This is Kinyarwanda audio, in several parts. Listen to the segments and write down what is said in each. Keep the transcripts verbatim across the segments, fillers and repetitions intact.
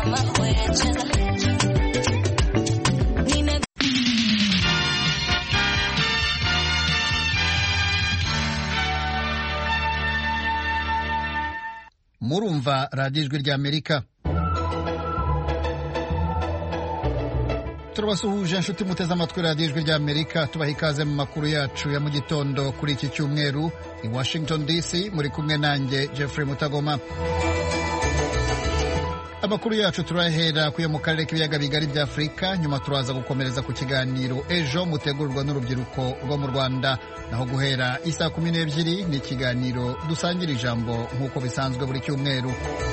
Murumva radiyo ijwi ry'Amerika. Turabasuhuje inshuti muteze amatwi radiyo ijwi ry'Amerika, tubaha ikaze mu makuru yacu ya mu gitondo kuri iki cyumweru. I Washington D C muri kumwe nanjye Jeffrey Mutagoma. Amakuru yacu turahera kuyo mu karere k'ibiyaga bigari bya Afurika, nyuma turaza gukomereza ku kiganiro ejo mutegurwa n'urubyiruko rwo mu Rwanda, naho guhera isa kumi n'ebyiri ni ikiganiro dusangira ijambo nk'uko bisanzwe buri cyumweru.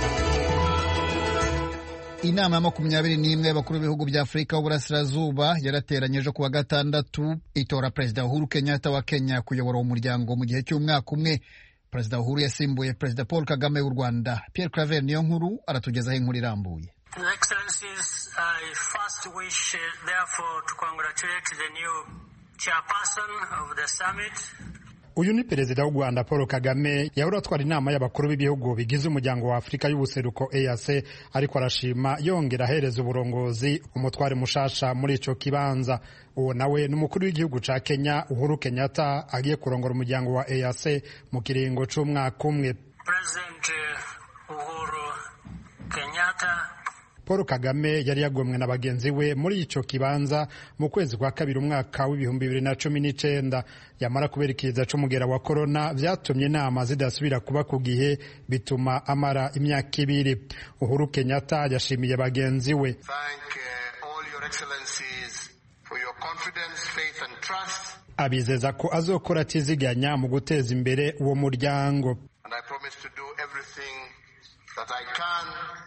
Inama ya makumyabiri n'imwe y'abakuru b'ibihugu bya Afurika y'Uburasirazuba yarateranye ejo kuwa gatandatu itora Perezida Uhuru Kenyatta wa Kenya kuyobora umuryango mu gihe cy'umwaka umwe. Perezida Uhuru yasimbuye Perezida Paul Kagame w'u Rwanda. Pierre Claver niyo nkuru aratugezaho inkuru irambuye. Excellencies, I first wish therefore to congratulate the new chairperson of the summit. Uyu ni Perezida w'u Rwanda Paul Kagame yahora atwara inama y'abakuru b'ibihugu bigize umuryango wa Afurika y'ubuseruko E A C, ariko arashima yongera ahereza uburongozi umutware mushasha muri ico kibanza. Uwo nawe n'umukuru w'igihugu ca Kenya Uhuru Kenyatta agiye kurongora umuryango wa E A C mu kiringo c'umwaka umwe. President Uhuru Kenyatta Paul Kagame yari yagomwe na bagenzi we muri ico kibanza mu kwezi kwa kabiri umwaka w'ibihumbi bibiri na cumi n'icenda. Yamara kuberekeza c'umugera wa corona vyatumye inama zidasubira kuba ku gihe, bituma amara imyaka ibiri. Uhuru Kenyatta yashimiye bagenzi we. Thank uh, all your excellencies for your confidence, faith and trust. Abizeza ko azokora atiziganya mu guteza imbere uwo muryango. And I promise to do everything that I can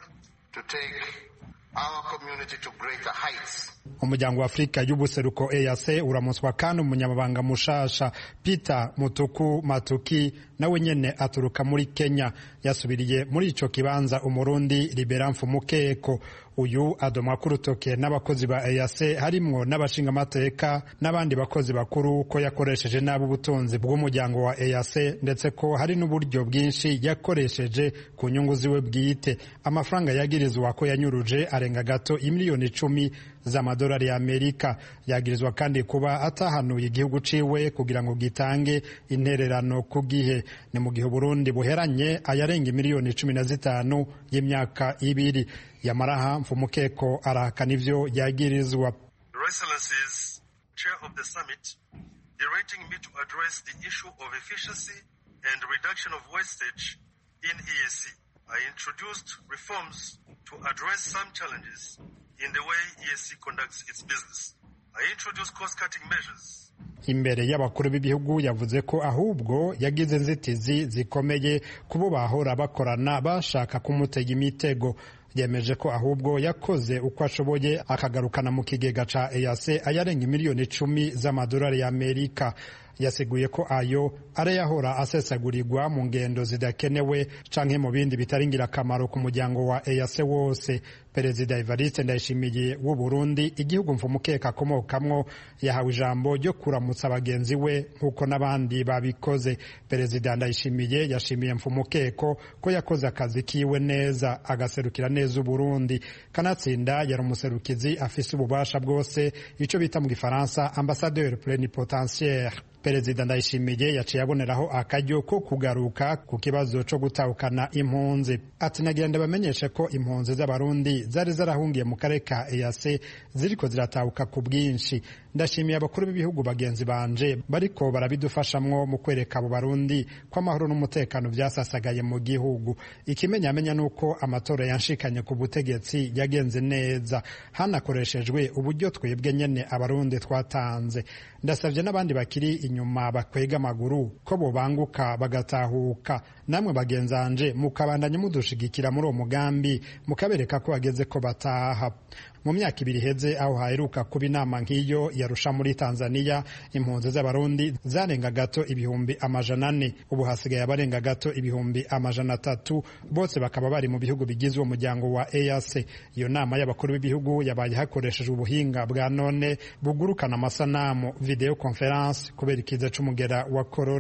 to take our community to greater heights. Umuryango wa Afurika y'ubuseruko E A C uramuswa kandi umunyamabanga mushasha Peter Mutuku Matuki nawe nyene aturuka muri Kenya. Yasubiriye muri ico kibanza umurundi Libera Mfumukeko. Uyu adoma kurutoke n'abakozi ba E A C harimwo n'abashinga amateka n'abandi bakozi bakuru ko yakoresheje nabo ubutunzi bw'umuryango wa E A C, ndetse ko hari n'uburyo bwinshi yakoresheje ku nyungu ziwe bwite. Amafaranga yagirizwa ko yanyuruje arenga gato imiliyoni icumi z'amadolari ya Amerika. Yagirizwa kandi kuba atahanuye igihugu ciwe kugira ngo gitange intererano ku gihe. Ni mu gihe Burundi buheranye ayarenga miliyoni cumi na zitanu y'imyaka ibiri. Yamaraha Mfumukeko arahakana ivyo yagirizwa. Your Excellencies, Chair of the Summit, directing me to address the issue of efficiency and reduction of wastage in E A C. I introduced reforms to address some challenges in the way E A C conducts its business. I introduced cost-cutting measures. Imbere y'abakuru b'ibihugu yavuze ko ahubwo yagize inzitizi zikomeye kubo bahora bakorana bashaka kumutega imitego. Yemeje ko ahubwo yakoze uko ashoboye akagarukana mu kigega ca E A C ayarenga miliyoni icumi z'amadolari ya Amerika. Yasiguye ko ayo arayahora asesagurirwa mu ngendo zidakenewe canke mu bindi bitari ngirakamaro ku muryango wa E A C wose. Perezida Evariste Ndayishimiye w'u Burundi, igihugu Mfumukeko akomokamwo, yahawe ijambo ryo kuramutsa bagenzi we nk'uko n'abandi babikoze. Perezida Ndayishimiye yashimiye Mfumukeko ko yakoze akazi kiwe neza agaserukira neza u Burundi. Kanatsinda yari umuserukizi afise ububasha bwose, ico bita mu Gifaransa ambassadeur plénipotentiaire. Perezida Ndayishimiye yaciye aboneraho akaryo ko kugaruka ku kibazo co gutahukana impunzi. Ati nagira ndabamenyeshe ko impunzi z'abarundi zari zarahungiye mu karere ka E A C ziriko ziratahuka ku bwinshi. Ndashimiye abakuru b'ibihugu bagenzi banje bariko barabidufashamwo mu kwereka abo barundi ko amahoro n'umutekano vyasasagaye mu gihugu. Ikimenyamenya nuko amatora yanshikanye ku butegetsi yagenze neza, hanakoreshejwe uburyo twebwe nyene abarundi twatanze. Ndasavye n'abandi bakiri inyuma bakwega amaguru ko bobanguka bagatahuka. Namwe bagenzanje mukabandanye mudushigikira muri uwo mugambi mukabereka ko bageze ko bataha. Mu myaka ibiri heze aho haheruka kuba inama nk'iyo yarusha muri Tanzania, impunzi z'abarundi zarenga gato ibihumbi amajana ane. Ubu hasigaye abarenga gato ibihumbi amajana atatu, bose bakaba bari mu bihugu bigize uwo muryango wa E A C. Iyo nama y'abakuru b'ibihugu yabaye hakoreshejwe ubuhinga bwa none bugurukana amasanamu video conference kubera ikiza c'umugera wa corona.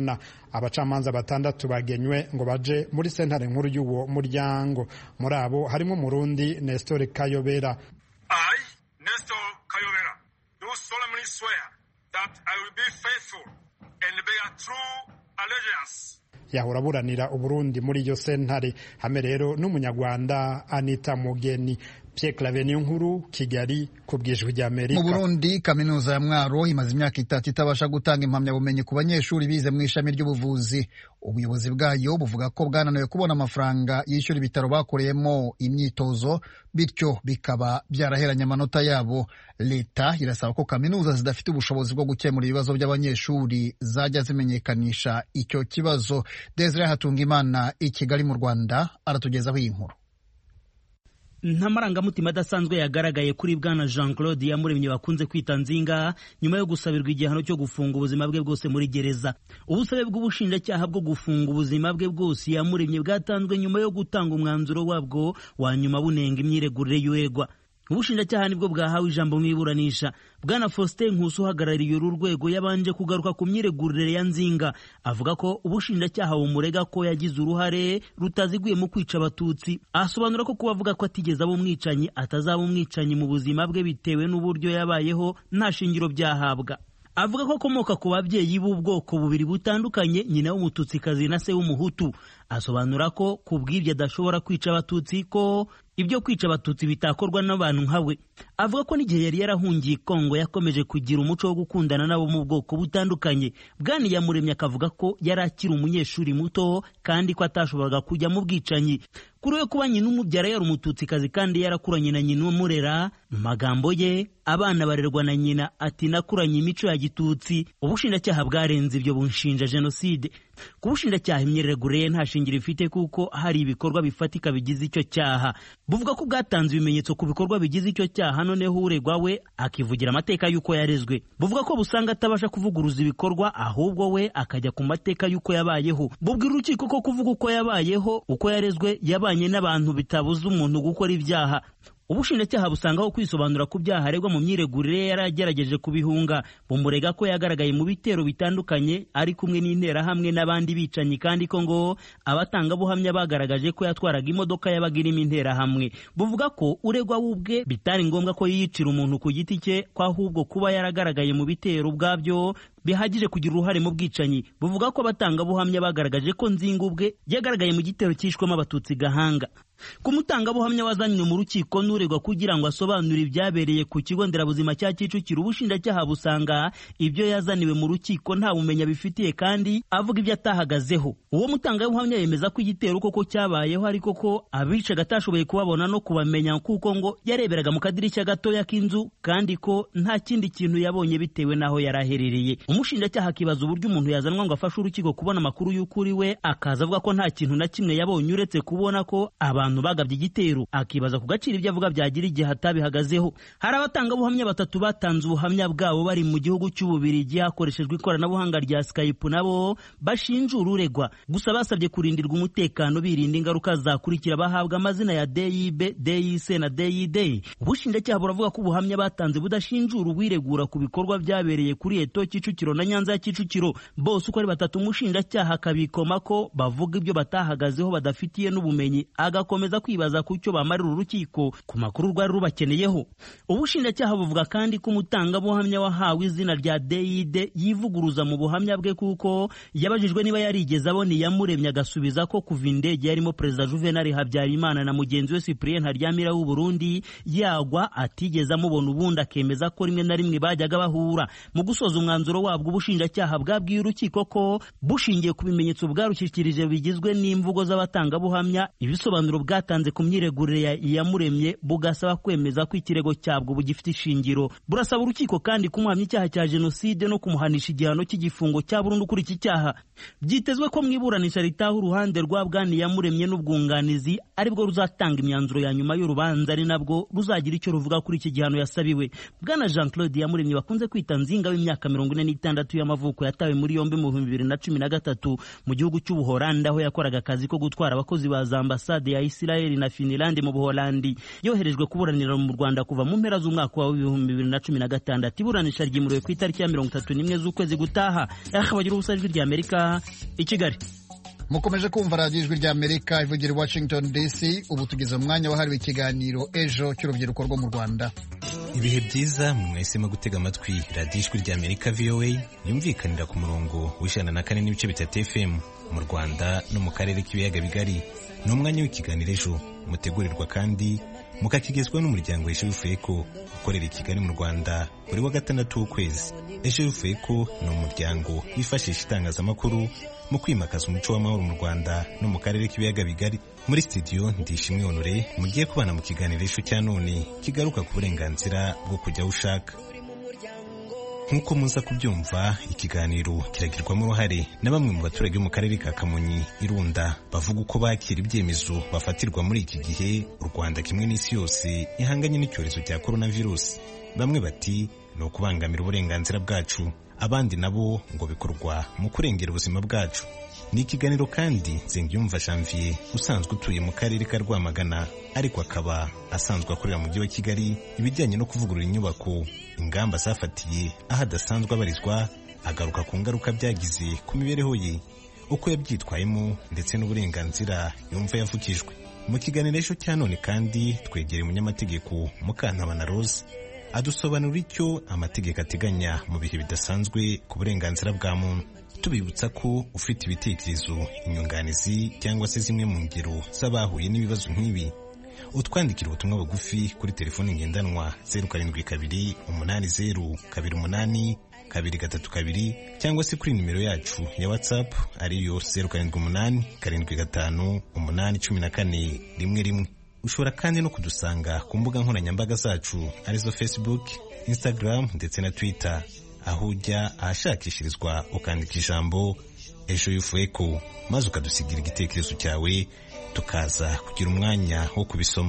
abacamanza batandatu bagenywe ngo baje muri sentare nkuru y'uwo muryango. Muri abo harimo Murundi Nestor Kayobera. I, Nestor Kayobera, do solemnly swear that I will be faithful and bear true allegiance. Yahora buranira Uburundi muri iyo sentare. Hamwe rero n'umunyarwanda Anita Mugeni. Pierre Claver Nkuru, Kigali, ku bw'Ijwi ry'Amerika. Mu Burundi kaminuza ya Mwaro imaze imyaka itatu itabasha gutanga impamyabumenyi ku banyeshuri bize mu ishami ry'ubuvuzi. Ubuyobozi bwayo buvuga ko bwananiwe kubona amafaranga yishyura ibitaro bakoreyemo imyitozo, bityo bikaba byaraheranye amanota yabo. Leta irasaba ko kaminuza zidafite ubushobozi bwo gukemura ibibazo by'abanyeshuri zajya zimenyekanisha icyo kibazo. Desire Hatungimana i Kigali mu Rwanda aratugezaho iyi nkuru. Nta marangamutima adasanzwe yagaragaye kuri bwana Jean Claude Iyamuremye bakunze kwita Nzinga nyuma yo gusabirwa igihano cyo gufunga ubuzima bwe bwose muri gereza. Ubusabe bw'ubushinjacyaha bwo gufunga ubuzima bwe bwose Iyamuremye bwatanzwe nyuma yo gutanga umwanzuro wabwo wa nyuma bunenga imyiregurire y'uregwa. Ubushinjacyaha nibwo bwahawe ijambo mu iburanisha. Bwana Faustin Nkusi uhagarariye uru rwego yabanje kugaruka ku myiregurire ya Nzinga, avuga ko ubushinjacyaha bumurega ko yagize uruhare rutaziguye mu kwica abatutsi. Asobanura ko kuba avuga ko atigeze aba umwicanyi atazaba umwicanyi mu buzima bwe bitewe n'uburyo yabayeho nta shingiro byahabwa. Avuga ko akomoka ku babyeyi b'ubwoko bubiri butandukanye, nyina w'umututsikazi na se w'umuhutu. Asobanura ko kubw'ibyo adashobora kwica abatutsi, ko ibyo kwica abatutsi bitakorwa n'abantu nkawe. Avuga ko n'igihe yari yarahungiye Kongo yakomeje kugira umuco wo gukundana nabo mu bwoko butandukanye. Bwana Iyamuremye akavuga ko yari akiri umunyeshuri muto kandi ko atashoboraga kujya mu bwicanyi. Kuri we kuba nyina umubyara yari umututsikazi kandi yarakuranye na nyina umurera, mu magambo ye abana barerwa na nyina, ati nakuranye imico ya gitutsi. Ubushinjacyaha bwarenze ibyo bunshinja jenoside. Ku bushinjacyaha imyiregurire nta shingiro ifite kuko hari ibikorwa bifatika bigize icyo cyaha. Buvuga ko bwatanze ibimenyetso ku bikorwa bigize icyo cyaha, noneho uregwa we akivugira amateka y'uko yarezwe. Buvuga ko busanga atabasha kuvuguruza ibikorwa, ahubwo we akajya ku mateka y'uko yabayeho. Bubwira urukiko ko kuvuga uko yabayeho, uko yarezwe, yabanye n'abantu bitabuza umuntu gukora ibyaha. Ubushinjacyaha busangaho kwisobanura ku byaha aregwa mu myiregurire yaragerageje kubihunga. Bumurega ko yagaragaye mu bitero bitandukanye ari kumwe n'interahamwe n'abandi bicanyi, kandi ko ngo abatangabuhamya bagaragaje ko yatwaraga imodoka yabaga irimo interahamwe. Buvuga ko uregwa wubwe bitari ngombwa ko yiyicira umuntu ku giti cye, ko ahubwo kuba yaragaragaye mu bitero ubwabyo bihagije kugira uruhare mu bwicanyi. Buvuga ko abatangabuhamya bagaragaje ko Nzinga ubwe yagaragaye mu gitero cyishwemo abatutsi Gahanga. Ku mutangabuhamya wazanywe mu rukiko n'uregwa kugira ngo asobanure ibyabereye ku kigo nderabuzima cya Kicukiro, ubushinjacyaha busanga ibyo yazaniwe mu rukiko nta bumenya bifitiye kandi avuga ibyo atahagazeho. Uwo mutangabuhamya yemeza ko igitero koko cyabayeho, ariko ko abicaga atashoboye kubabona no kubamenya kuko ngo yareberaga mu kadirishya gatoya k'inzu, kandi ko nta kindi kintu yabonye bitewe n'aho yaraherereye. Umushinjacyaha akibaza uburyo umuntu yazanwa ngo afashe urukiko kubona amakuru y'ukuri, we akaza avuga ko nta kintu na kimwe yabonye uretse kubona ko abantu bagabye igitero. Akibaza ku gaciro ibyo avuga byagira igihe atabihagazeho. Hari abatangabuhamya batatu batanze ubuhamya bwabo bari mu gihugu cy'Ububirigi hakoreshejwe ikoranabuhanga rya Skype, nabo bashinja ururegwa, gusa basabye kurindirwa umutekano birinda ingaruka zakurikira. Bahabwa amazina ya D I B, D I C na D I D. Ubushinjacyaha buravuga ko ubuhamya batanze budashinjura uwiregura ku bikorwa byabereye kuri Eto Kicukiro na Nyanza ya Kicukiro. Bose uko ari batatu umushinjacyaha akabikoma ko bavuga ibyo batahagazeho badafitiye n'ubumenyi, agakomeza kwibaza ku cyo bamarira urukiko ku makuru rwari rubakeneyeho. Ubushinjacyaha buvuga kandi ko umutangabuhamya wahawe izina rya D I D yivuguruza mu buhamya bwe kuko yabajijwe niba yarigeze abona Iyamuremye agasubiza ko kuva indege yarimo Perezida Juvenal Habyarimana na mugenzi we Cyprien Ntaryamira w'u Burundi yagwa atigeze amubona, ubundi akemeza ko rimwe na rimwe bajyaga bahura. Mu gusoza umwanzuro wabwo, ubushinjacyaha bwabwiye urukiko ko bushingiye ku bimenyetso bwarushyikirije bigizwe n'imvugo z'abatangabuhamya, ibisobanuro bwatanze ku myiregurire ya Iyamuremye, bugasaba kwemeza ko ikirego cyabwo bugifite ishingiro. Burasaba urukiko kandi kumuhamya icyaha cya jenoside no kumuhanisha igihano cy'igifungo cya burundu kuri iki cyaha. Byitezwe ko mu iburanisha ritaha uruhande rwa bwana Iyamuremye n'ubwunganizi aribwo ruzatanga imyanzuro ya nyuma y'urubanza, ari nabwo ruzagira icyo ruvuga kuri iki gihano yasabiwe. Bwana Jean Claude Iyamuremye bakunze kwita Nzinga w'imyaka mirongo ine n'itandatu y'amavuko yatawe muri yombi mu bihumbi bibiri na cumi na gatatu mu gihugu cy'Ubuholandi aho yakoraga akazi ko gutwara abakozi ba za ambasade ya Isirayeli na Finland mu Buholandi. Yoherejwe kuburanira mu Rwanda kuva mu mpera z'umwaka wa ibihumbi bibiri na cumi na gatandatu. Iburanisha ryimuriwe ku itariki ya mirongo itatu n'imwe z'ukwezi gutaha. Akabagira ubusa ijwi rya Amerika i Kigali. Mukomeje kumva radiyo ijwi rya Amerika ivugira i Washington D C. Ubu tugeze mu mwanya wahariwe ikiganiro ejo cy'urubyiruko rwo mu Rwanda. Ibihe byiza mwahisemo gutega amatwi radiyo ijwi rya Amerika V O A yumvikanira ku murongo w'ijana na kane n'ibice bitatu F M mu Rwanda no mu karere k'ibiyaga bigari. Ni umwanya w'ikiganiro ejo mutegurirwa kandi mukakigezwa n'umuryango Ejo Yufeko ukorera i Kigali mu Rwanda buri wa gatandatu w'ukwezi. Ejo Yufeko ni umuryango wifashisha itangazamakuru mu kwimakaza umuco w'amahoro mu Rwanda no mu karere k'ibiyaga bigari. Muri studio Ndishimwe Honore mugiye kubana mu kiganiro ejo cya none kigaruka ku burenganzira bwo kujya aho ushaka. Nk'uko muza kubyumva, ikiganiro kiragirwamo uruhare na bamwe mu baturage bo mu karere ka Kamonyi Irunda bavuga uko bakira ibyemezo bafatirwa muri iki gihe u Rwanda kimwe n'isi yose ihanganye n'icyorezo cya coronavirus. Bamwe bati ni ukubangamira uburenganzira bwacu, abandi nabo ngo bikorwa mu kurengera ubuzima bwacu. Ni ikiganiro kandi Nsengiyumva Janvier usanzwe utuye mu karere ka Rwamagana ariko akaba asanzwe akorera mu mujyi wa Kigali ibijyanye no kuvugurura inyubako, ingamba zafatiye aho adasanzwe abarizwa, agaruka ku ngaruka byagize ku mibereho ye, uko yabyitwayemo ndetse n'uburenganzira yumva yavukijwe. Mu kiganiro ejo cya none kandi twegereye umunyamategeko Mukantabana Rose adusobanura icyo amategeko ateganya mu bihe bidasanzwe ku burenganzira bwa muntu. Tubibutsa ko ufite ibitekerezo, inyunganizi cyangwa se zimwe mu ngero z'abahuye n'ibibazo nk'ibi, utwandikira ubutumwa bugufi kuri telefoni ngendanwa zeru karindwi kabiri umunani zeru kabiri umunani kabiri gatatu kabiri cyangwa se kuri nimero yacu ya WhatsApp ariyo zeru karindwi umunani karindwi gatanu umunani cumi na kane rimwe rimwe. Ushobora kandi no kudusanga ku mbuga nkoranyambaga zacu arizo Facebook, Instagram ndetse na Twitter, aho ujya ahashakishirizwa ukandika ijambo Ejo Yufeko maze ukadusigira igitekerezo cyawe tukaza kugira umwanya wo kubisoma.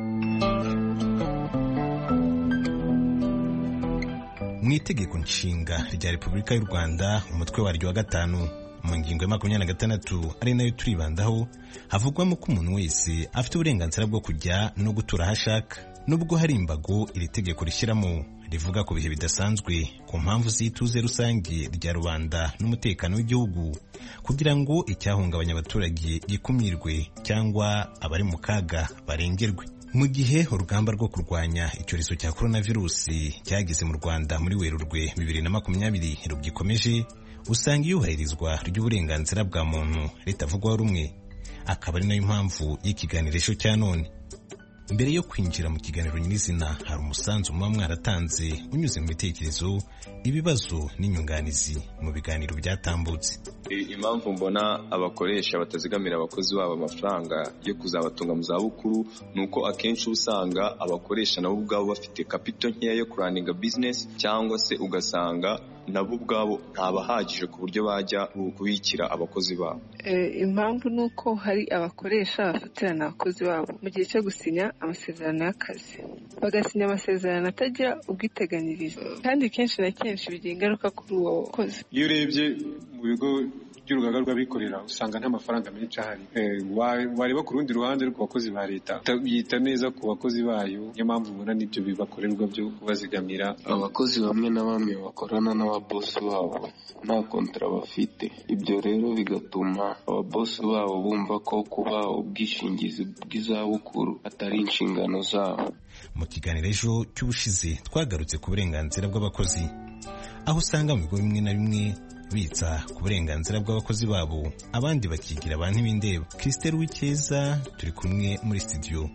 Mu itegeko nshinga rya Repubulika y'u Rwanda umutwe waryo wa gatanu mu ngingo ya makumyabiri na gatandatu ari nayo turibandaho, havugwamo ko umuntu wese afite uburenganzira bwo kujya no gutura aho ashaka. Nubwo hari imbago iri tegeko rishyiramo rivuga ku bihe bidasanzwe, ku mpamvu z'ituze rusange rya rubanda n'umutekano w'igihugu, kugira ngo icyahungabanya abaturage gikumirwe cyangwa abari mu kaga barengerwe. Mu gihe urugamba rwo kurwanya icyorezo cya coronavirusi cyageze mu Rwanda muri Werurwe bibiri na makumyabiri rugikomeje, usanga iyubahirizwa ry'uburenganzira bwa muntu ritavugwaho rumwe. Akaba ari nayo mpamvu y'ikiganiro ejo cya none. Mbere yo kwinjira mu kiganiro nyirizina, hari umusanzu muba mwaratanze unyuze mu bitekerezo, ibibazo n'inyunganizi mu biganiro byatambutse. Impamvu mbona abakoresha batazigamira abakozi babo amafaranga yo kuzabatunga mu zabukuru nuko akenshi usanga abakoresha nabo ubwabo bafite capital nkeya yo kuraninga business, cyangwa se ugasanga nabo ubwabo ntabahagije ku buryo bajya kubikira abakozi babo. Impamvu nuko hari abakoresha bafatirana abakozi babo mu gihe cyo gusinya amasezerano y'akazi, bagasinya amasezerano atagira ubwiteganyirize, kandi kenshi na kenshi bigira ingaruka kuri uwo mukozi. Iyo urebye mu bigo by'urugaga rw'abikorera usanga nta mafaranga menshi ahari. Wareba ku rundi ruhande ku bakozi ba leta yita neza ku bakozi bayo, niyo mpamvu ubona n'ibyo bibakorerwa byo kubazigamira. Abakozi bamwe na bamwe bakorana n'ababosi babo nta kontra bafite, ibyo rero bigatuma ababosi babo bumva ko kuba ubwishingizi bw'izabukuru atari inshingano zabo. Mu kiganiro ejo cy'ubushize twagarutse ku burenganzira bw'abakozi, aho usanga mu bigo bimwe na bimwe bitsa ku burenganzira bw'abakozi babo, abandi bakigira abantu b'indeba. Christelle Wikeza turi kumwe muri studio,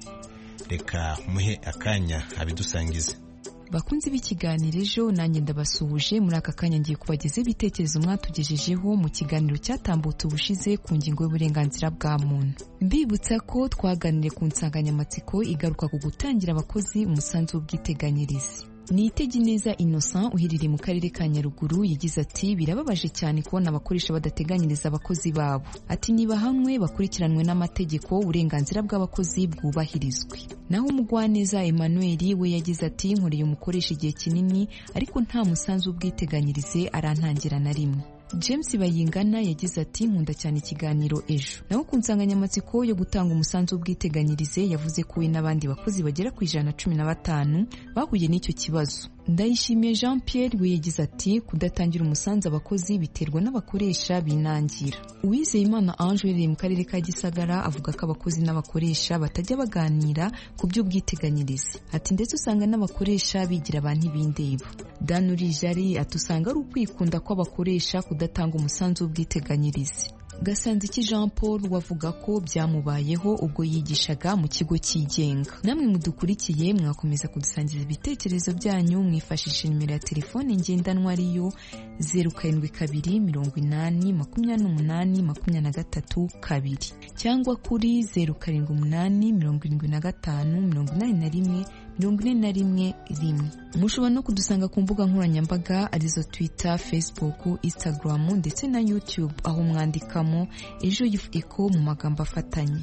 reka muhe akanya abidusangize. Bakunzi b'ikiganiro ejo, nanjye ndabasuhuje. Muri aka kanya ngiye kubageza ibitekerezo mwatugejejeho mu kiganiro cyatambutse ubushize ku ngingo y'uburenganzira bwa muntu. Mbibutsa ko twaganiriye ku nsanganyamatsiko igaruka ku gutangira abakozi umusanzu w'ubwiteganyirize. Nitegineza Innocent uherereye mu karere ka Nyaruguru yagize ati birababaje cyane kubona abakoresha badateganyiriza abakozi babo. Ati niba hamwe bakurikiranwe n'amategeko uburenganzira bw'abakozi bwubahirizwe. Naho umugwaneza Emmanuel we yagize ati nkoreye umukoresha igihe kinini ariko nta musanzu ubwiteganyirize arantangira na rimwe. James Bayingana yagize ati nkunda cyane ikiganiro ejo. Naho ku nsanganyamatsiko yo gutanga umusanzu w'ubwiteganyirize yavuze ko we n'abandi bakozi bagera ku ijana na cumi na batanu bahuye n'icyo kibazo. Ndayishimiye Jean Pierre we yagize ati kudatangira umusanzu abakozi biterwa n'abakoresha binangira. Uwizeyimana Ange uherereye mu karere ka Gisagara avuga ko abakozi n'abakoresha batajya baganira ku by'ubwiteganyirize. Ati ndetse usanga n'abakoresha bigira abantu ibindeba. Danuri Jari atusanga ari ukwikunda kw'abakoresha kudatanga umusanzu w'ubwiteganyirize. Gasanziki Jean Paul wavuga ko byamubayeho ubwo yigishaga mu kigo cyigenga. Namwe mudukurikiye mwakomeza kudusangiza ibitekerezo byanyu mwifashisha nimero ya telefone ngendanwa ariyo zeru karindwi kabiri mirongo inani makumyabiri n'umunani makumyabiri na gatatu kabiri cyangwa kuri zeru karindwi umunani mirongo irindwi na gatanu mirongo inani na rimwe mirongo ine na rimwe rimwe. Mushobora no kudusanga ku mbuga nkoranyambaga arizo Twitter, Facebook, Instagram ndetse na YouTube aho mwandikamo Ejo Youth Echo mu magambo afatanye.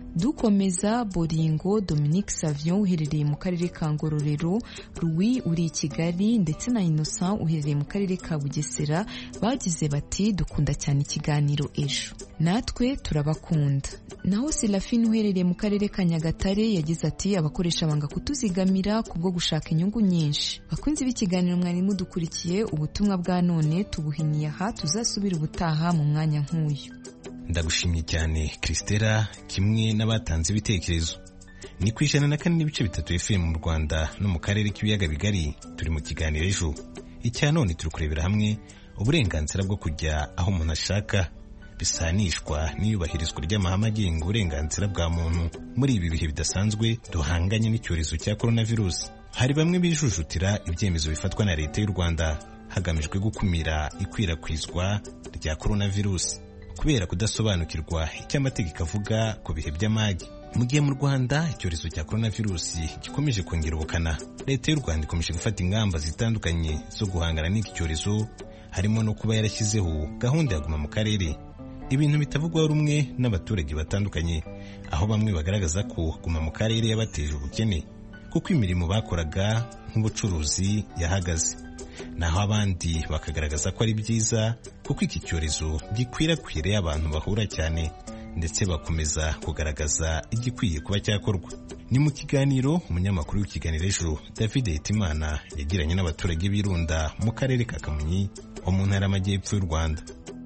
Dukomeza Boringo Dominique Savion uherereye mu karere ka Ngororero, Louis uri i Kigali ndetse na Innocent uherereye mu karere ka Bugesera bagize bati dukunda cyane ikiganiro ejo. Natwe turabakunda. Naho Serafine uherereye mu karere ka Nyagatare yagize ati abakoresha banga kutuzigamira kubwo gushaka inyungu nyinshi. Bakunzi b'ikiganiro mwari mudukurikiye ubutumwa bwa none tubuhiniye aha tuzasubira ubutaha mu mwanya nk'uyu. Ndagushimye cyane Christella kimwe n'abatanze ibitekerezo. Ni ku ijana na kane n'ibice bitatu F M mu Rwanda no mu karere k'ibiyaga bigari turi mu kiganiro ejo. Icya none turi kurebera hamwe uburenganzira bwo kujya aho umuntu ashaka bisanishwa n'iyubahirizwa ry'amahame agenga uburenganzira bwa muntu muri ibi bihe bidasanzwe duhanganye n'icyorezo cya coronavirus. Hari bamwe bijujutira ibyemezo bifatwa na leta y'u Rwanda hagamijwe gukumira ikwirakwizwa rya coronavirus kubera kudasobanukirwa icyo amategeko avuga ku bihe by'amage. Mu gihe mu Rwanda icyorezo cya coronavirus gikomeje kongera ubukana, leta y'u Rwanda ikomeje gufata ingamba zitandukanye zo guhangana n'iki cyorezo, harimo no kuba yarashyizeho gahunda ya guma mu karere, ibintu bitavugwaho rumwe n'abaturage batandukanye, aho bamwe bagaragaza ko guma mu karere yabateje ubukene kuko imirimo bakoraga nk'ubucuruzi yahagaze, naho abandi bakagaragaza ko ari byiza kuko iki cyorezo gikwirakwiriye abantu bahura cyane, ndetse bakomeza kugaragaza igikwiye kuba cyakorwa. Ni mu kiganiro umunyamakuru w'ikiganiro ejo David Hitimana yagiranye n'abaturage b'Irunda mu karere ka Kamonyi ho mu ntara y'Amajyepfo y'u Rwanda.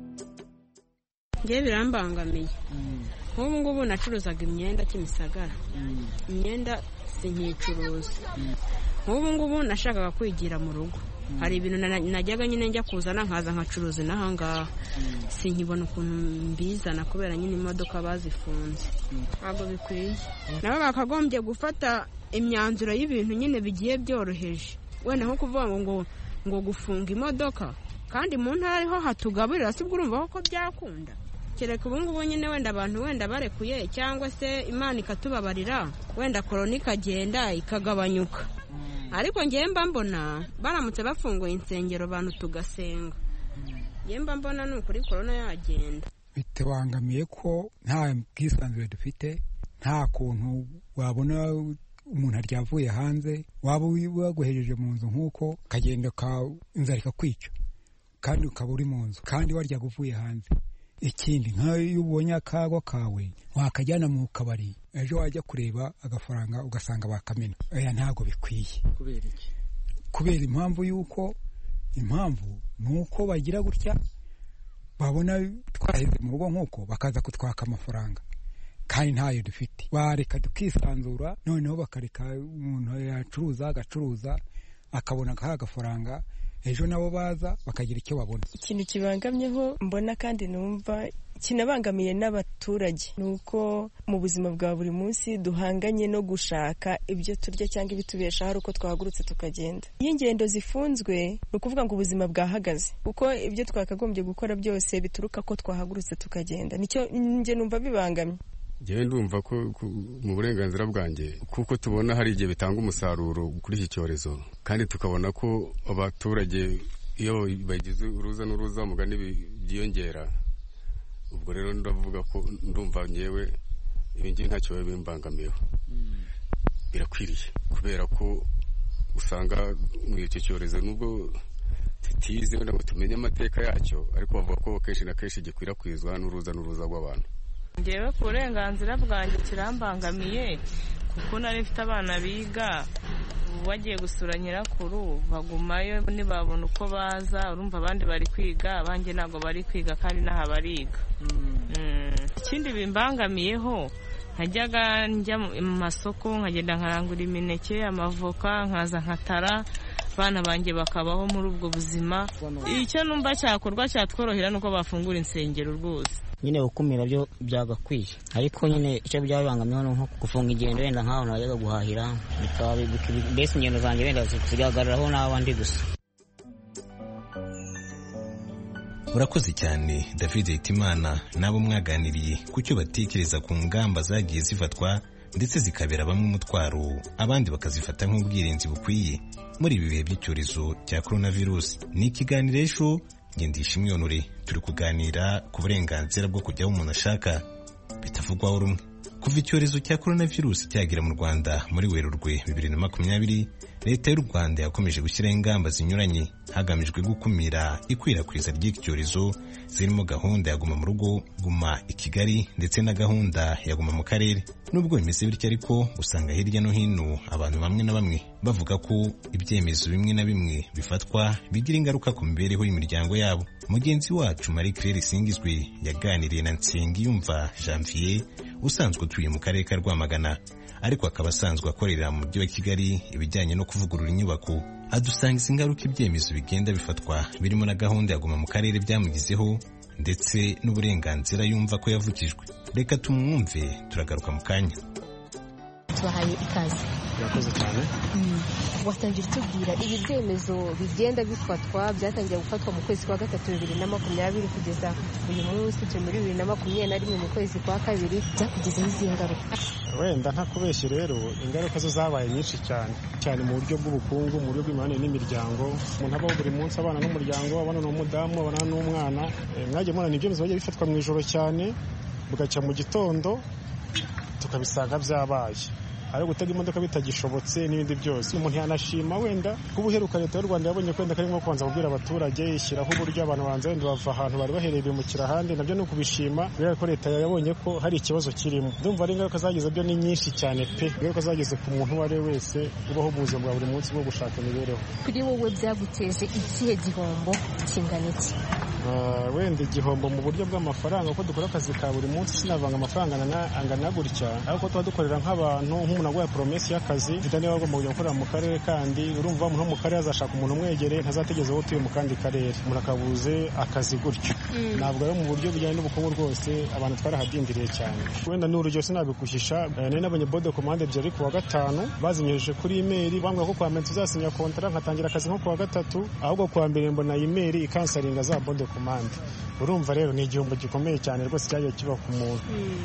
Ngiye birambangamiye nk'ubu ngubu nacuruzaga imyenda Kimisagara, imyenda sinkicuruza. Nk'ubu ngubu nashakaga kwigira mu rugo, hari ibintu najyaga nyine njya kuzana nkaza nkacuruza n'ahangaha, sinkibona ukuntu mbizana kubera nyine imodoka bazifunze. Ntabwo bikwiye, nabo bakagombye gufata imyanzuro y'ibintu nyine bigiye byoroheje, wenda nko kuvuga ngo ngo gufunga imodoka kandi mu ntara ariho hatugaburira, sibwo urumva ko byakunda. Kereka ubu ngubu nyine wenda abantu wenda barekuye cyangwa se Imana ikatubabarira, wenda korona ikagenda ikagabanyuka. Ariko ngiye mba mbona baramutse bafunguye insengero abantu tugasenga, ngiye mba mbona n'ukuri korona yagenda. Bitubangamiye ko nta bwisanzure dufite, nta kuntu wabona umuntu aryavuye hanze, waba waguhejeje mu nzu nk'uko kagenda ka inzara ikakwica kandi ukaba uri mu nzu kandi warya uvuye hanze. Ikindi nk'iyo ubonye akago kawe wakajyana mu kabari, ejo wajya kureba agafaranga ugasanga bakamena. Oya, ntago bikwiye. Kubera iki? Kubera impamvu yuko impamvu nuko bagira gutya, babona twaheze mu rugo nk'uko bakaza kutwaka amafaranga kandi ntayo dufite. Bareka tukisanzura, noneho bakareka umuntu yacuruza agacuruza akabona ka gafaranga, ejo nabo baza bakagira icyo babona. Ikintu kibangamyeho mbona kandi numva kinabangamiye n'abaturage nuko mu buzima bwa buri munsi duhanganye no gushaka ibyo turya cyangwa ibitubesha hari uko twahagurutse tukagenda. Iyo ingendo zifunzwe ni ukuvuga ngo ubuzima bwahagaze, kuko ibyo twakagombye gukora byose bituruka ko twahagurutse tukagenda. Nicyo nje numva bibangamye. Njyewe ndumva ko mu burenganzira bwanjye kuko tubona hari igihe bitanga umusaruro kuri iki cyorezo kandi tukabona ko abaturage iyo bagize uruza n'uruza mugani byiyongera, ubwo rero ndavuga ko ndumva nyewe ibingibi ntacyo biba bimbangamiyeho. Birakwiriye kubera ko usanga muri icyo cyorezo nubwo tutize wenda ngo tumenye amateka yacyo, ariko bavuga ko kenshi na kenshi gikwirakwizwa n'uruza n'uruza rw'abantu. Njyewe ku burenganzira bwanjye kirambangamiye kuko nari mfite abana biga, bagiye gusura nyirakuru bagumayo ntibabona uko baza, urumva abandi bari kwiga abanjye ntabwo bari kwiga kandi n'aha bariga. Ikindi bimbangamiyeho nkajyaga njya mu masoko nkagenda nkarangura imineke, amavoka, nkaza nkatara, abana banjye bakabaho muri ubwo buzima. Icyo numva cyakorwa cyatworohera nuko bafungura insengero rwose. Nyine gukumira byo byagakwiye, ariko nyine icyo byabangamiyeho nko gufunga ingendo wenda nk'aho najyaga guhahira, bikaba mbese ingendo zanjye wenda zigahagararaho n'abandi gusa. Urakoze cyane David Hitimana n'abo mwaganiriye ku cyo batekereza ku ngamba zagiye zifatwa ndetse zikabera bamwe umutwaro, abandi bakazifata nk'ubwirinzi bukwiye muri ibi bihe by'icyorezo cya coronavirus. Ni ikiganiro ejo Ngendishimwe Honore, turi kuganira ku burenganzira bwo kujya aho umuntu ashaka bitavugwaho rumwe. Kuva icyorezo cya coronavirus cyagera mu Rwanda muri Werurwe bibiri na makumyabiri, Leta y'u Rwanda yakomeje gushyiraho ingamba zinyuranye hagamijwe gukumira ikwirakwiza ry'iki cyorezo, zirimo gahunda ya Guma mu Rugo, Guma i Kigali ndetse na gahunda ya Guma mu Karere. Nubwo bimeze bityo ariko usanga hirya no hino abantu bamwe na bamwe bavuga ko ibyemezo bimwe na bimwe bifatwa bigira ingaruka ku mibereho y'imiryango yabo. Mugenzi wacu Marie Claire Singizwe yaganiriye na Nsengiyumva Janvier usanzwe utuye mu karere ka Rwamagana ariko akaba asanzwe akorera mu mujyi wa Kigali ibijyanye no kuvugurura inyubako. Adusangiza ingaruka ibyemezo bigenda bifatwa birimo na gahunda ya Guma mu Karere byamugizeho ndetse n'uburenganzira yumva ko yavukijwe. Reka tumwumve, turagaruka mu kanya. Tubahaye ikaze. Murakoze cyane. Watangira tubwira ibi byemezo bigenda bifatwa, byatangiye gufatwa mu kwezi kwa gatatu bibiri na makumyabiri kugeza uyu munsi turi muri bibiri na makumyabiri na rimwe mu kwezi kwa kabiri, byakugizeho izihe ngaruka? Wenda ntakubeshye rero ingaruka zo zabaye nyinshi cyane cyane mu buryo bw'ubukungu, mu buryo bw'imibanire n'imiryango. Umuntu abaho buri munsi abana n'umuryango, abana n'umudamu, abana n'umwana. Mwagiye mubona ibyemezo bagiye bifatwa mu ijoro cyane, bugacya mu gitondo tukabisanga byabaye, ari gutega imodoka bitagishobotse n'ibindi byose. Umuntu yanashima wenda kubuheruka Leta y'u Rwanda yabonye kwenda kari nko kubanza kubwira abaturage ishyiraho uburyo abantu banza wenda bava ahantu bari bahereye bimukira ahandi, nabyo ni ukubishima kubera ko Leta yabonye ko hari ikibazo kirimo. Ndumva ari ingaruka zagize byo ni nyinshi cyane pe, ingaruka zageze ku muntu uwo ari we wese ubaho mu buzima bwa buri munsi bwo gushaka imibereho. Kuri wowe byaguteje ikihe gihombo kingana iki? Wenda igihombo mu buryo bw'amafaranga, ko dukora akazi ka buri munsi sinavanga amafaranga angana gutya, ariko tuba dukorera nk'abantu nk'umuntu aguhaye promesi y'akazi mfite niba agomba kujya gukorera mu karere kandi urumva umuntu wo mu karere azashaka umuntu umwegereye, ntazategeze aho utuye mu kandi karere, umuntu akabuze akazi gutyo. Ntabwo rero mu buryo bujyanye n'ubukungu rwose abantu twarahadindiriye cyane. Wenda n'urugero sinabikuhisha, nari nabonye bode komande ebyiri ku wa gatanu bazinyereje kuri imeri bambwira ko kwa mbere tuzasinya kontara nkatangira akazi nko ku wa gatatu, ahubwo ku wa mbere mbona imeri ikansaringa za bode komande. Urumva rero ni igihombo gikomeye cyane rwose cyagiye kiba ku muntu.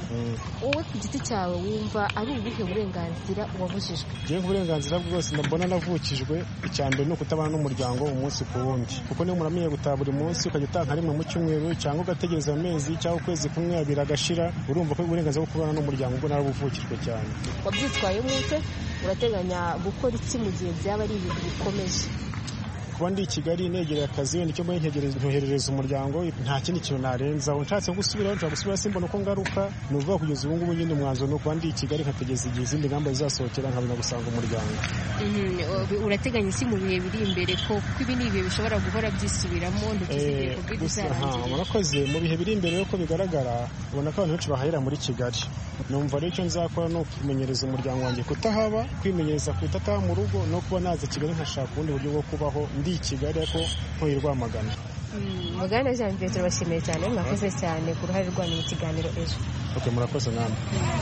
Wowe ku giti cyawe wumva ari ubuhe burenganzira wabujijwe? Ngiye uburenganzira bwose mbona navukijwe, icya mbere ni ukutabana n'umuryango umunsi ku wundi, kuko niyo muramenye gutaha buri munsi ukajya utaha rimwe mu cyumweru cyangwa ugategereza amezi cyangwa ukwezi kumwe abiri agashira, urumva ko uburenganzira bwo kubana n'umuryango ubwo narabuvukijwe cyane. Wabyitwayemo ute? Urateganya gukora iki mu gihe byaba ari ibintu bikomeje? Kuba ndi i Kigali negereye akazi wenda icyo mbaye ntegereza umuryango nta kindi kintu narenzaho. Nshatse gusubiraho nshaka gusubira simbona uko ngaruka, ni ukuvuga kugeza ubu ngubu nyine umwanzuro ni ukuba ndi i Kigali nkategeza igihe izindi ngamba zizasohokera nkabona gusanga umuryango. Urateganya iki mu bihe biri imbere, ko ibi ni ibihe bishobora guhora byisubiramo ntukizigere kubwira bizarangira? Murakoze. Mu bihe biri imbere uko bigaragara ubona ko abantu benshi bahahira muri Kigali. Numva rero icyo nzakora ni ukumenyereza umuryango wanjye kutahaba, kwimenyereza kutataha mu rugo, no kuba naza Kigali nkashaka ubundi buryo bwo kubaho ndi i Kigali ariko ntuye Rwamagana. Mugana Jean Pierre turabashimiye cyane, mwakoze cyane ku ruhare rwanyu mu kiganiro ejo. Okay, murakoze namwe.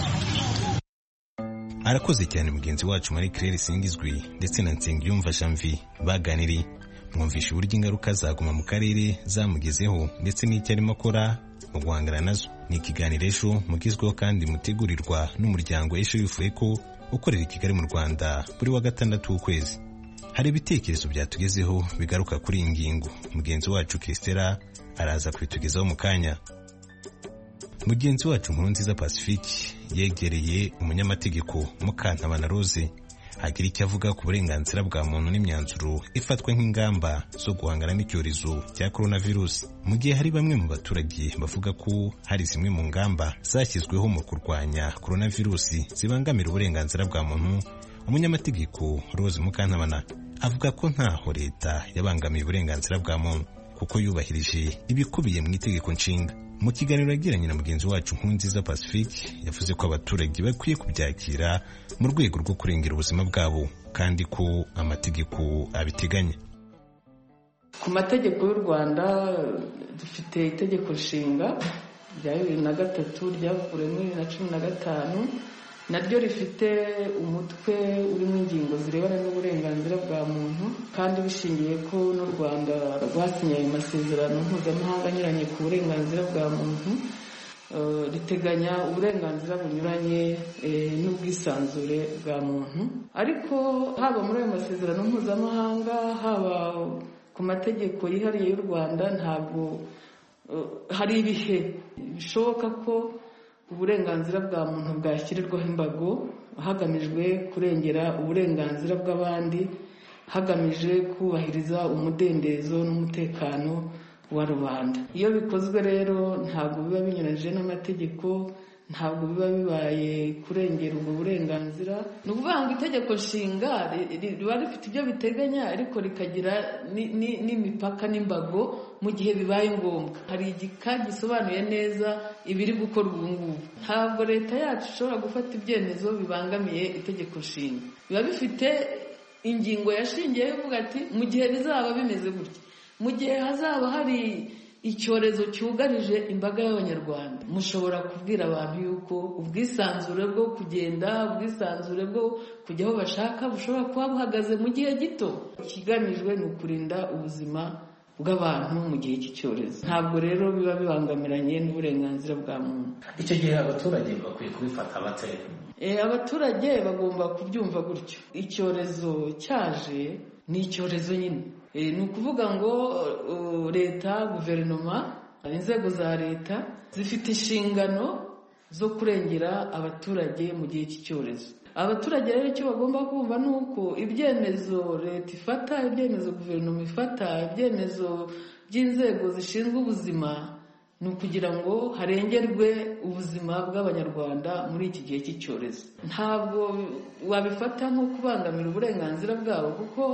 Arakoze cyane mugenzi wacu Marie Claire Singizwe ndetse na Nsengiyumva Janvier baganiriye. Mwumvisha uburyo ingaruka za Guma mu Karere zamugezeho ndetse n'icyo arimo akora mu guhangana nazo. ni ikiganiro ejo mugizweho kandi mutegurirwa n'umuryango Ejo Youth Echo ukorera i Kigali mu Rwanda buri wa gatandatu w'ukwezi. Hari ibitekerezo byatugezeho bigaruka kuri iyi ngingo. Mugenzi wacu Kristera araza kubitugezaho mu kanya. Mugenzi wacu Nkurunziza Pacifique yegereye umunyamategeko Mukantabana Rose agira icyo avuga ku burenganzira bwa muntu n'imyanzuro ifatwa nk'ingamba zo guhangana n'icyorezo cya coronavirus, mu gihe hari bamwe mu baturage bavuga ko hari zimwe mu ngamba zashyizweho mu kurwanya coronavirus zibangamira uburenganzira bwa muntu. Umunyamategeko Rose Mukantabana avuga ko ntaho leta yabangamiye uburenganzira bwa muntu kuko yubahirije ibikubiye mu itegeko nshinga. Mu kiganiro yagiranye na mugenzi wacu Nkurunziza Pacifique yavuze ko abaturage bakwiye kubyakira mu rwego rwo kurengera ubuzima bwabo kandi ko amategeko abiteganya. Ku mategeko y'u Rwanda dufite itegeko nshinga rya bibiri na gatatu ryavuye muri bibiri na cumi na gatanu, naryo rifite umutwe urimo ingingo zirebana n'uburenganzira bwa muntu kandi bishingiye ko n'u Rwanda rwasinye ayo masezerano mpuzamahanga anyuranye ku burenganzira bwa muntu. Uh, riteganya uburenganzira bunyuranye eh, n'ubwisanzure bwa muntu, ariko haba muri ayo masezerano mpuzamahanga haba ku mategeko yihariye y'u Rwanda ntabwo uh, hari ibihe bishoboka ko uburenganzira bwa muntu bwashyirirwaho imbago hagamijwe kurengera uburenganzira bw'abandi, hagamije kubahiriza umudendezo n'umutekano wa rubanda. Iyo bikozwe rero ntabwo biba binyuranyije n'amategeko, ntabwo biba bibaye kurengera ubwo burenganzira. Ni ukuvuga ngo itegeko nshinga riba rifite ibyo biteganya ariko rikagira n'imipaka n'imbago mu gihe bibaye ngombwa. Hari igika gisobanuye neza ibiri gukorwa ubu ngubu. Ntabwo leta yacu ishobora gufata ibyemezo bibangamiye itegeko nshinga. Biba bifite ingingo yashingiyeho ivuga ati mu gihe bizaba bimeze gutya, mu gihe hazaba hari icyorezo cyugarije imbaga y'Abanyarwanda, mushobora kubwira abantu yuko ubwisanzure bwo kugenda, ubwisanzure bwo kujya aho bashaka bushobora kuba buhagaze mu gihe gito. Ikigamijwe ni ukurinda ubuzima bw'abantu mu gihe cy'icyorezo. Ntabwo rero biba bibangamiranye n'uburenganzira bwa muntu. Icyo gihe abaturage bakwiye kubifata bate? Eh, abaturage bagomba kubyumva gutyo. Icyorezo cyaje ni icyorezo nyine. Ni ukuvuga ngo leta, guverinoma, inzego za leta zifite inshingano zo kurengera abaturage mu gihe cy'icyorezo. Abaturage rero icyo bagomba kumva ni uko ibyemezo leta ifata, ibyemezo guverinoma ifata, ibyemezo by'inzego zishinzwe ubuzima ni ukugira ngo harengerwe ubuzima bw'Abanyarwanda muri iki gihe cy'icyorezo. Ntabwo wabifata nko kubangamira uburenganzira bwabo kuko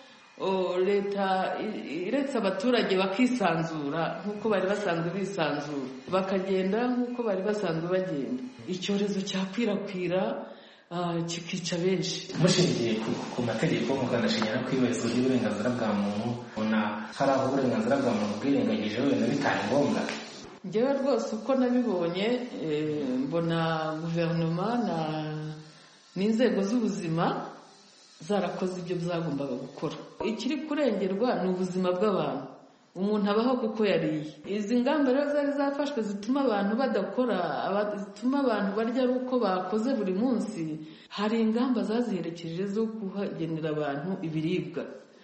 O, leta iretse abaturage bakisanzura nk'uko bari basanzwe bisanzura, bakagenda nk'uko bari basanzwe bagenda, icyorezo cyakwirakwira uh, kikica benshi. Mushingiye ku, ku mategeko mukanashingira ku ibarizwa ry'uburenganzira bwa muntu, ubona hari aho uburenganzira bwa muntu bwirengagije wenda bitari ngombwa? Njyewe rwose uko nabibonye eh, mbona guverinoma na n'inzego z'ubuzima zarakoze ibyo zagombaga gukora. Ikiri kurengerwa ni ubuzima bw'abantu, umuntu abaho kuko yariye. Izi ngamba rero zari zafashwe zituma abantu badakora, zituma abantu barya ari uko bakoze buri munsi. Hari ingamba zaziherekeje zo kuhagenera abantu ibiribwa.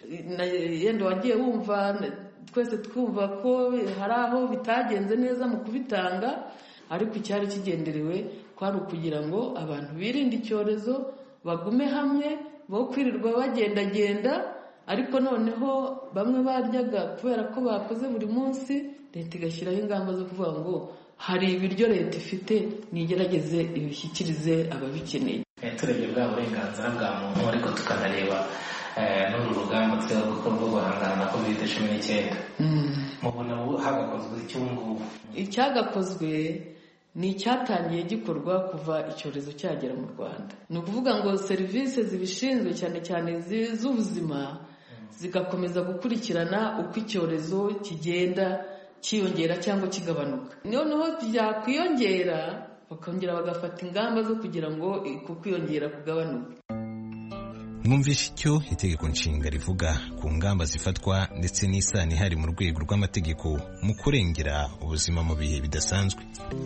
Yenda wagiye wumva twese twumva ko hari aho bitagenze neza mu kubitanga, ariko icyari kigenderewe kwari ukugira ngo abantu birinde icyorezo, bagume hamwe, bo kwirirwa bagendagenda. Ariko noneho bamwe baryaga kubera ko bakoze buri munsi, leta igashyiraho ingamba zo kuvuga ngo hari ibiryo leta ifite nigerageze ibishyikirize ababikeneye. Turebye bwa burenganzira bwa muntu ariko tukanareba n'uru rugamba twebwe gukora rwo guhangana na covid cumi n'icyenda, mubona hagakozwe icyungubu? Icyagakozwe ni icyatangiye gikorwa kuva icyorezo cyagera mu Rwanda. Ni ukuvuga ngo serivisi zibishinzwe cyane cyane z'ubuzima zigakomeza gukurikirana uko icyorezo kigenda cyiyongera cyangwa kigabanuka. Noneho byakwiyongera bakongera bagafata ingamba zo kugira ngo uko kwiyongera kugabanuke. mwumvishe icyo itegeko nshinga rivuga ku ngamba zifatwa ndetse n'isano ihari mu rwego rw'amategeko mu kurengera ubuzima mu bihe bidasanzwe.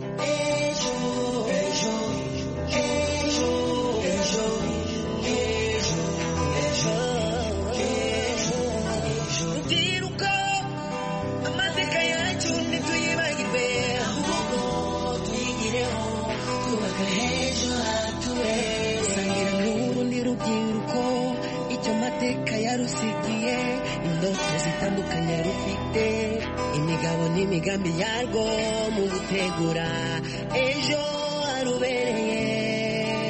yarusigiye indoto zitandukanye rufite imigabo n'imigambi yarwo mu gutegura ejo harubereye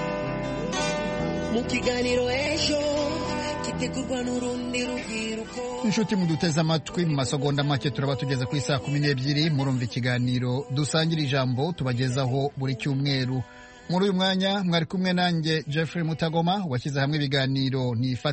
mu kiganiro ejo gitegurwa n'urundi rubyiruko. Inshuti muduteze amatwi, mu masegonda make turaba tugeze ku isaa kumi n'ebyiri. Murumva ikiganiro dusangira ijambo tubagezaho buri cyumweru. Muri uyu mwanya mwari kumwe nanjye Jeffrey Mutagoma, washyize hamwe ibiganiro ni